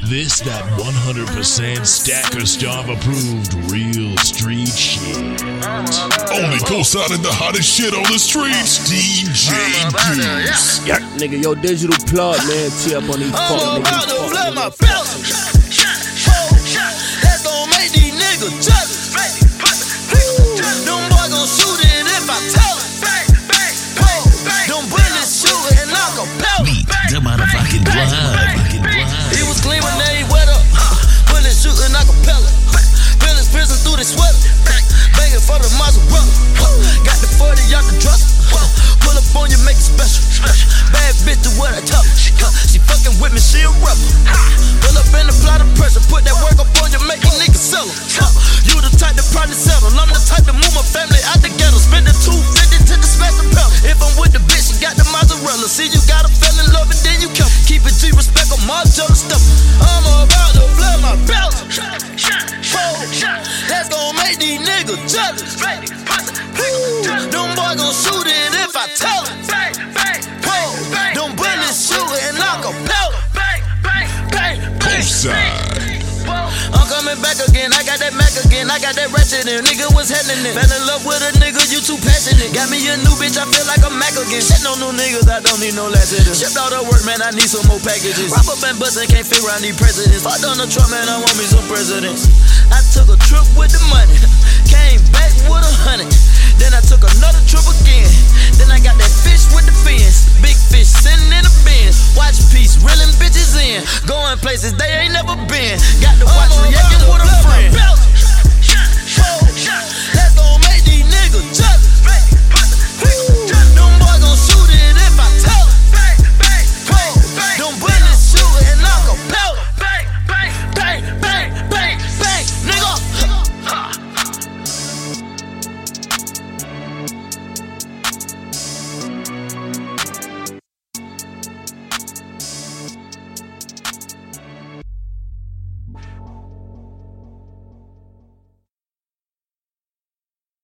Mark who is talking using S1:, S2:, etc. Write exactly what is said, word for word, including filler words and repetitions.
S1: This that one hundred percent Stacker Starve approved real street shit.
S2: Only co-signing the hottest shit on the streets, D J Goose.
S3: Yeah, nigga, yo, digital plug, man. Tee up on these fuck
S4: I'm about to
S3: niggas.
S4: flip my belt. That's gon' make these niggas jealous. Them boys gon' shoot it if I tell it. Them bullets shootin' and I gon' pelt it.
S1: The motherfucking blood.
S4: He was clean when they wet up. Bullets shootin', I gon' pelt it. Bullets piercing through the sweater. Begging for the mozzarella. Got the forty out the dresser. Pull up on you, make it special. Bad bitch do what I tell her. She fucking with me, she a rebel. Pull up in the plot of pressure. Put that work up on you, make a nigga sell her. You the type that probably settle. I'm the type to move my family out the ghetto. Spend the two fifty to the smash the pedal. If I'm with the bitch, she got the mozzarella. See, you gotta fell in love and then you kill. Keep it G, respect on my jealous stuff. I'm about to blow my belt. That's gon' make these niggas jealous. Them boys gon' shoot it if I tell it. Them bullets shootin' and I gon' pelt it.
S2: Co-sign.
S4: I'm coming back again, I got that Mac again, I got that ratchet in. Nigga was heading in. Fell in love with a nigga, you too passionate. Got me a new bitch, I feel like a Mac again. Shit no new niggas, I don't need no less hitters. Shipped all the work, man, I need some more packages. Rap up and bustin', can't fit around these presidents. Fuck on the Trump, man, I want me some presidents. I took a trip with the money, came back with a hundred. Then I took another trip again. Then I got that fish with the fins. Big fish sitting in the bins. Watch piece, reeling bitches in. Going places they